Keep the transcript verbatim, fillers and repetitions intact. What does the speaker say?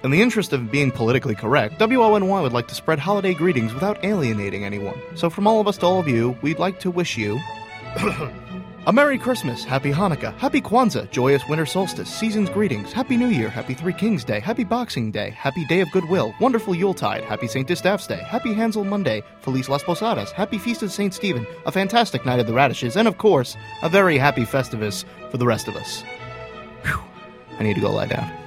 In the interest of being politically correct, W O N Y would like to spread holiday greetings without alienating anyone. So from all of us to all of you, we'd like to wish you a Merry Christmas, Happy Hanukkah, Happy Kwanzaa, Joyous Winter Solstice, Season's Greetings, Happy New Year, Happy Three Kings Day, Happy Boxing Day, Happy Day of Goodwill, Wonderful Yuletide, Happy Saint Distaff's Day, Happy Hansel Monday, Feliz Las Posadas, Happy Feast of Saint Stephen, a fantastic Night of the Radishes, and of course, a very happy Festivus for the rest of us. Whew. I need to go lie down.